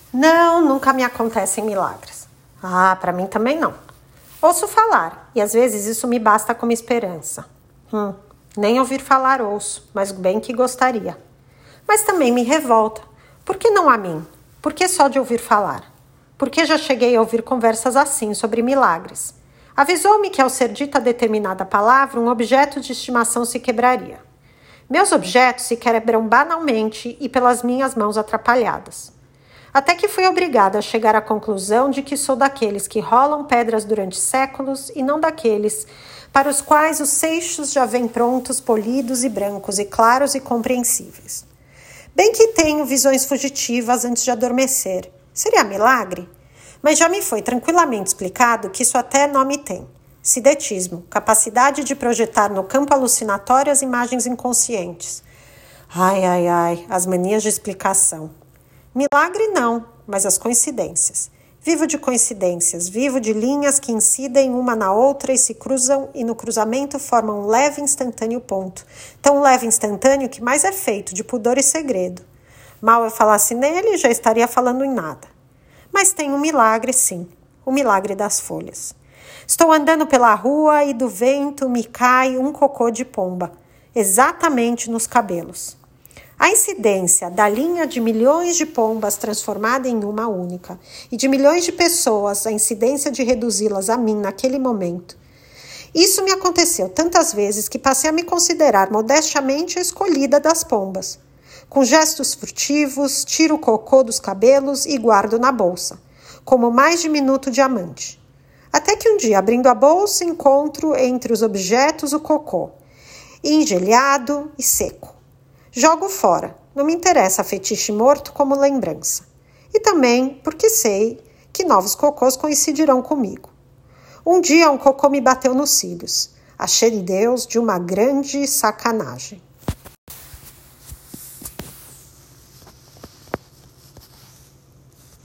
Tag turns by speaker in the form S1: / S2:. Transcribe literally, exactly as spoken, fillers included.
S1: Não, nunca me acontecem milagres. Ah, para mim também não. Ouço falar, e às vezes isso me basta como esperança. Hum, nem ouvir falar ouço, mas bem que gostaria. Mas também me revolta. Por que não a mim? Por que só de ouvir falar? Porque já cheguei a ouvir conversas assim sobre milagres. Avisou-me que ao ser dita determinada palavra, um objeto de estimação se quebraria. Meus objetos se quebram banalmente e pelas minhas mãos atrapalhadas. Até que fui obrigada a chegar à conclusão de que sou daqueles que rolam pedras durante séculos e não daqueles para os quais os seixos já vêm prontos, polidos e brancos e claros e compreensíveis. Bem que tenho visões fugitivas antes de adormecer. Seria milagre? Mas já me foi tranquilamente explicado que isso até nome tem. Sidetismo, capacidade de projetar no campo alucinatório as imagens inconscientes. Ai, ai, ai, as manias de explicação. Milagre não, mas as coincidências. Vivo de coincidências, vivo de linhas que incidem uma na outra e se cruzam e no cruzamento formam um leve instantâneo ponto. Tão leve instantâneo que mais é feito de pudor e segredo. Mal eu falasse nele, já estaria falando em nada. Mas tem um milagre, sim, o milagre das folhas. Estou andando pela rua e do vento me cai um cocô de pomba, exatamente nos cabelos. A incidência da linha de milhões de pombas transformada em uma única e de milhões de pessoas, a incidência de reduzi-las a mim naquele momento. Isso me aconteceu tantas vezes que passei a me considerar modestamente a escolhida das pombas. Com gestos furtivos, tiro o cocô dos cabelos e guardo na bolsa, como o mais diminuto diamante. Até que um dia, abrindo a bolsa, encontro entre os objetos o cocô, engelhado e seco. Jogo fora, não me interessa fetiche morto como lembrança. E também porque sei que novos cocôs coincidirão comigo. Um dia um cocô me bateu nos cílios. Achei Deus de uma grande sacanagem.